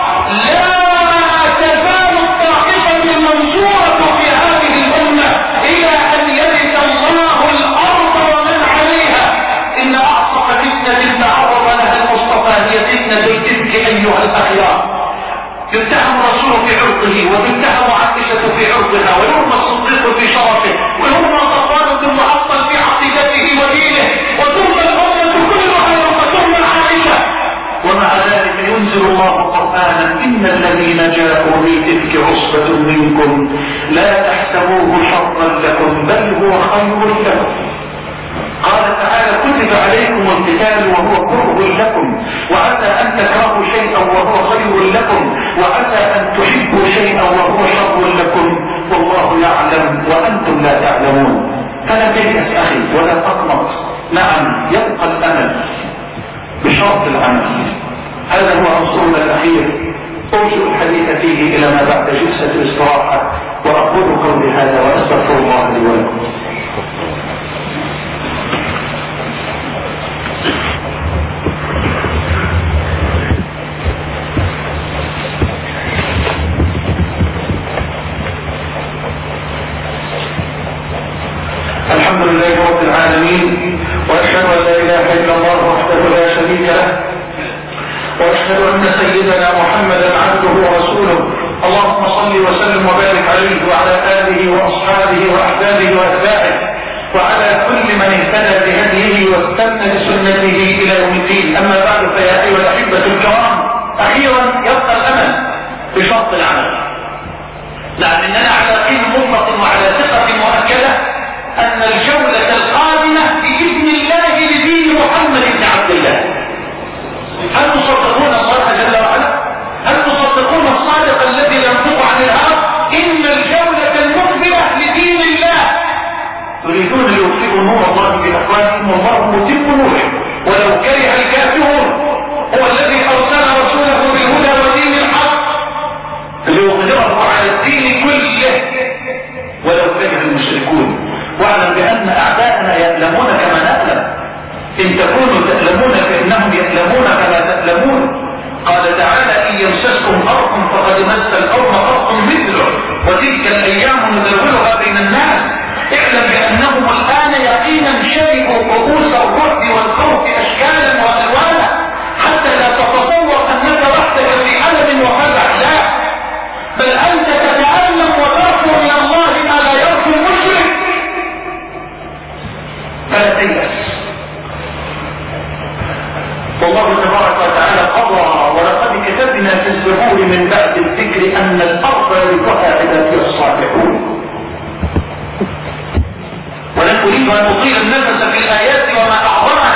Speaker 2: لا تزال الطائفة المنصورة في هذه الأمة إلى أن يرث الله الأرض ومن عليها. إن أعصق فتنة تعرض لها المصطفى هي فتنة الإفك أيها الأخيار. يتهم الرسول في عرضه ويتهم عائشة في عرضها ويرمى الصديق في شرفه ويرمى صفوان بن معطل في عقيدته ودينه وترمى الأمة كلها يوم ترمى عائشة، ومع ذلك ينزل الله قرآنا إن الذين جاءوا بالإفك عصبة منكم لا تحسبوه شرا لكم بل هو خير لكم. قال تعالى كتب عليكم القتال وهو كره لكم وعسى أن تكرهوا شيئا وهو خير لكم وعسى أن تحبوا شيئا وهو شر لكم والله يعلم وأنتم لا تعلمون. فلا تيأس أخي ولا تقنط، نعم يبقى الأمل بشرط العمل. هذا هو عنصرنا الأخير أرجو الحديث فيه إلى ما بعد جلسة الاستراحة، وأقول قولي هذا وأستغفر الله لي ولكم. الحمد لله رب العالمين، وأشهد أن لا إله إلا الله وحده لا شريك له، وأشهد أن سيدنا محمدا عبده ورسوله. اللهم صل وسلم وبارك عليه وعلى آله وأصحابه وأحبابه وأتباعه وعلى كل من اهتدى بهديه واستنى بسنته إلى يوم الدين. أما بعد فيا أيها الأحبة الكرام، أخيرا يبقى الأمل بشرط العمل. نعم إننا على يقين مطلق وعلى ثقة مؤكدة أن الجولة القادمة بإذن الله لدين محمد بن عبد الله. هل تصدقون الله جل وعلا؟ هل تصدقون الصادق الذي ينطق عن الهوى؟ إن الجولة المقبلة لدين الله. يريدون ليطفئوا نور الله بأفواههم والله متم نوره ولو كره الكافرون. هو الذي أرسل رسوله بالهدى ودين الحق ليظهره على الدين كله ولو كره المشركون. واعلم بأن أعداءنا يألمون كما نألم، إن تكونوا تألمون فإنهم يألمون كما تألمون. قال تعالى إن يمسسكم أرض فقد مس الأرض أرض مثله وتلك الأيام نداولها بين الناس. اعلم بأنهم الآن يقينا شربوا رؤوس الرعب والخوف أشكالا وألوانا حتى لا تتصور أنك وحدك في ألم وفزع، لا، بل أنت تتألم وترجو من الله ما لا يرجو المشرك. فلا تيأس، والله تبارك وتعالى قضى ولقد كتبنا في الزبور من بعد الذكر أن الأرض يرثها عبادي الصالحون. ولن أريد أن أطيل النفس في الآيات وما أعظمها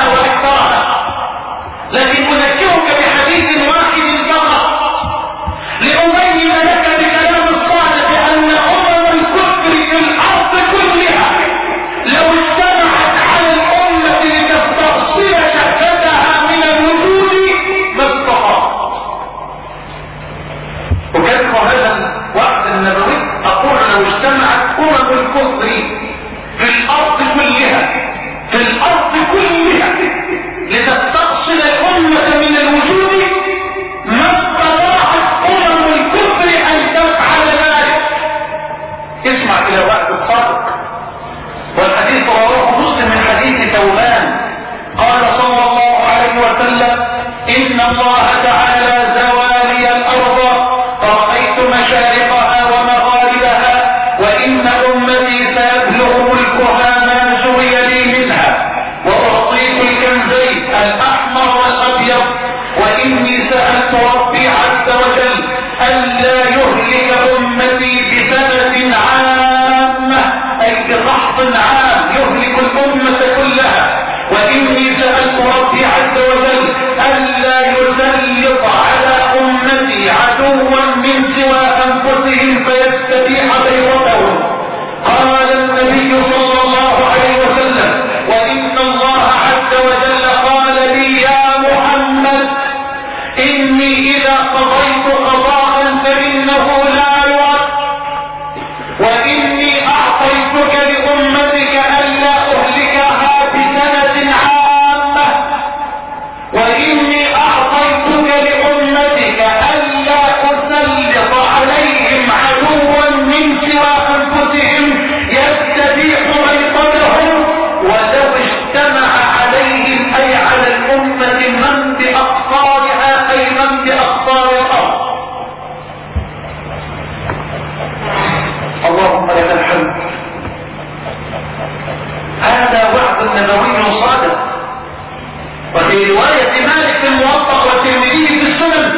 Speaker 2: الوعد النبوي صادق. وفي رواية مالك في الموطأ والترمذي في السنن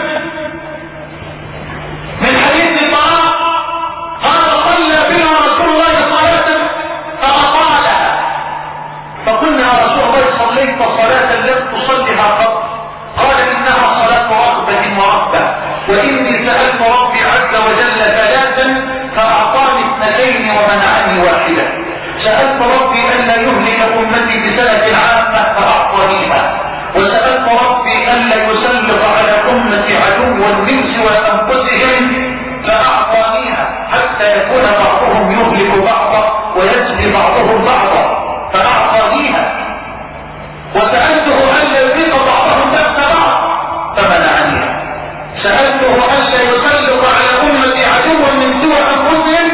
Speaker 2: من حديث البراء قال صلى بنا رسول الله صلاة فأطالها، فقلنا يا رسول الله صليت صلاة لم تصلها قط؟ قال إنها صلاة رغبة ورهبة، وإني سألت ربي عز وجل ثلاثا فأعطاني اثنتين ومنعني واحدة. سألت ربي ألا يهلك أمتي بسنة عامة فأعطانيها، وسألت ربي ألا يسلط على أمتي عدوا من سوى أنفسهم فأعطانيها، حتى يكون بعضهم يهلك بعضا ويجزي بعضهم بعضا فأعطانيها. وسألته ألا يذيق بعضهم بأس بعض فمنعنيها. سألته ألا يسلط على أمتي عدوا من سوى أنفسهم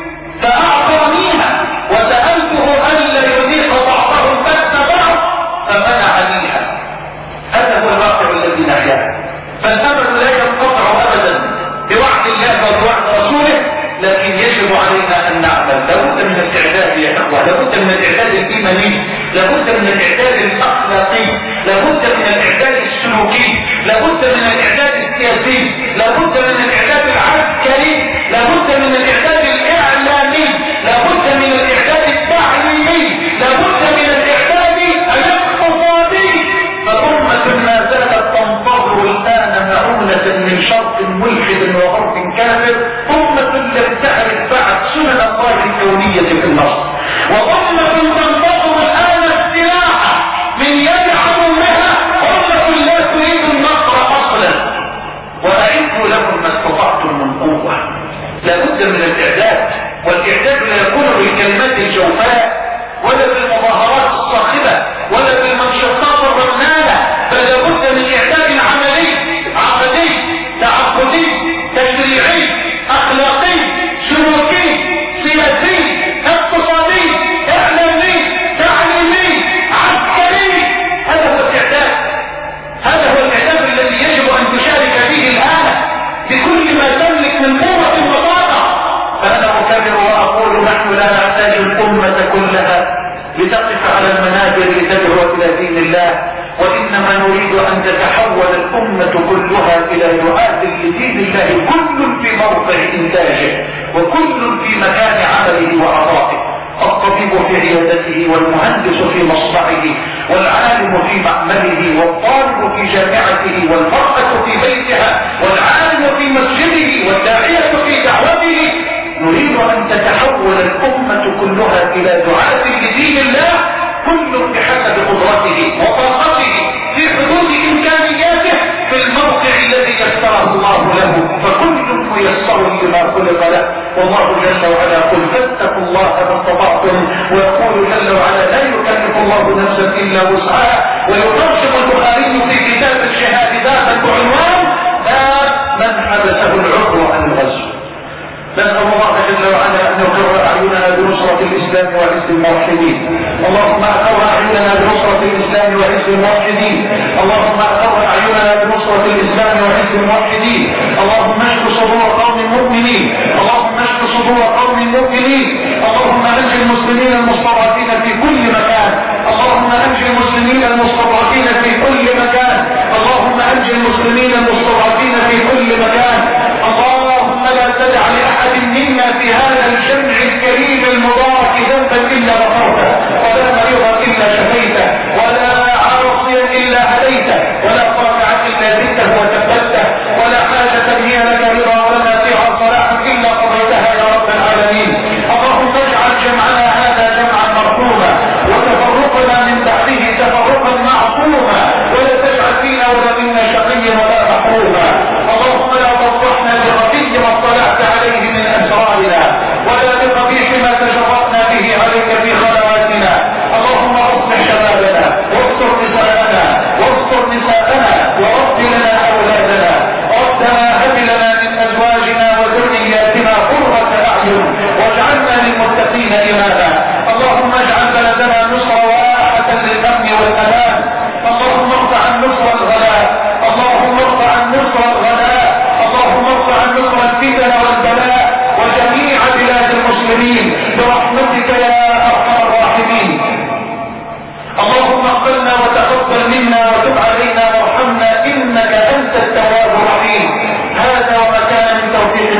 Speaker 2: فأعطانيها. وسألته ألا يذيق بعضهم بأس بعض فمنعنيها. هذا هو الواقع الذي نحياه. فالأمر لا ينقطع أبدا بوعد الله وبوعد رسوله، لكن يجب علينا أن نعمل. لابد من الاعداد يا اخوة، لابد من الاعداد الإيماني، لابد من الاعداد الأخلاقي، لابد من الاعداد السلوكي، لابد من الاعداد السياسي، لابد من الاعداد العسكري، لابد من الاعداد الإعلامي، لابد من الاعداد التعليمي، لابد من الاعداد الاقتصادي. فأمة ما زالت تنتظر الآن معونة من شرق ملحد وغرب كافر، أمة لم تعرف بعد سنن الله الكونية في النصر، وأمة تنتظر الآن السلاح من يد عدوها، أمة لا تريد النصر أصلا. وأعدوا لكم ما استطعتم من قوة. لابد من الإعداد، والإعداد لا يكون بالكلمات الجوفاء ولا بالمظاهرات الصاخبة ولا بالمنشطات الرنانة، بل لابد من إعداد عملي عقدي تعقدي تشريعي أخلاقي سلوكي سياسي اقتصادي إعلامي تعليمي عسكري. هذا هو الإعداد، هذا هو الإعداد الذي يجب أن تشارك فيه الآن بكل ما تملك من قوة وطاقة. فأنا أكرر وأقول نحن لا نحتاج الأمة كلها لتقف على المنابر لتدعو إلى دين الله، وإنما نريد أن تتحول الأمة كلها إلى دعاة لدين الله، كل في موقع إنتاجه وكل في مكان عمله وعطائه. الطبيب في عيادته، والمهندس في مصنعه، والعالم في معمله، والطالب في جامعته، والمرأة في بيتها، والعالم في مسجده، والداعية في دعوته. نريد أن تتحول الأمة كلها إلى دعاة لدين الله، كل بحسب قدرته وطاقته في حدود إمكانياته في الموقع الذي يسره الله له، فكل ميسر لما خلق له. والله جل وعلا قل فاتقوا الله ما استطعتم، ويقول جل وعلا لا يكلف الله نفسا إلا وسعها. ويترجم البخاري في كتاب الشهادة ذات عنوان باب من حبسه العذر عن الغزو. نسأل الله جل وعلا أن يقر أعيننا بنصرة الإسلام وعز الموحدين. اللهم أقر أعيننا بنصرة الإسلام وعز الموحدين. اللهم أقر أعيننا بنصرة الإسلام وعز الموحدين. اللهم اشف صدور قوم مؤمنين. اللهم اشف صدور قوم مؤمنين. اللهم أنجِ المسلمين المستضعفين في كل مكان. اللهم أنجِ المسلمين المستضعفين في كل مكان. اللهم أنجِ المسلمين المستضعفين في كل مكان. اللهم لا تدع لأحد منا في هذا الجمع الكريم المبارك ذنبا إلا غفرته، ولا مريضا إلا شفيته، ولا عاصيا إلا هديته، ولا طاعة إلا زدته وثبته، ولا حاجة هي لك رضا ولنا فيها صلاح إلا قضيتها يا رب العالمين. اللهم اجعل جمعنا هذا جمعا مرحوما،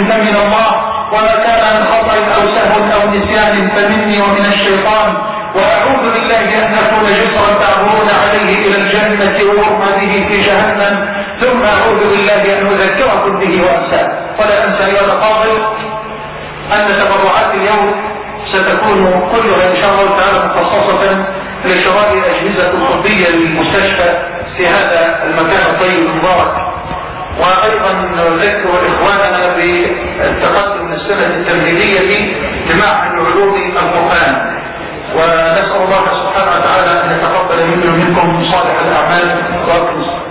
Speaker 2: فمن الله، وما كان من خطأ أو سهو أو نسيان فمني ومن الشيطان. وأعوذ بالله أن أكون جسرا تعبرون عليه إلى الجنة ويرمى به في جهنم، ثم أعوذ بالله أن أذكركم به وأنساه. ولا أنسى أيها الأفاضل أن تبرعات اليوم ستكون كلها إن شاء الله تعالى مخصصة لشراء الأجهزة الطبية للمستشفى في هذا المكان الطيب المبارك. وأيضا نذكر إخواننا بالتقدم من السنة التمهيدية لمعهد علوم القرآن، ونسأل الله سبحانه وتعالى أن يتقبل منا ومنكم صالح الأعمال وأقم